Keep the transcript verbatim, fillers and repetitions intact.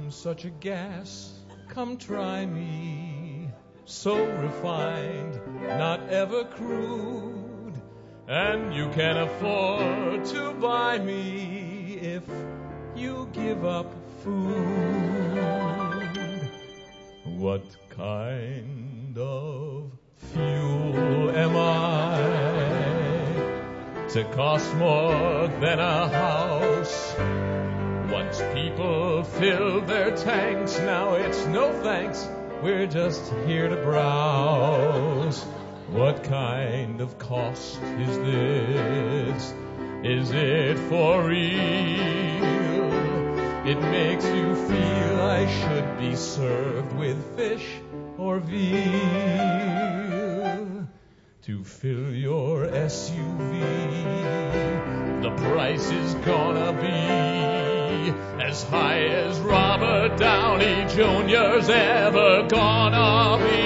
I'm such a gas, come try me. So refined, not ever crude. And you can afford to buy me if you give up food. What kind of fuel am I to cost more than a house? Once people fill their tanks, now it's no thanks, we're just here to browse. What kind of cost is this? Is it for real? It makes you feel I should be served with fish or veal. To fill your S U V, the price is gonna be as high as Robert Downey Junior's ever gonna be.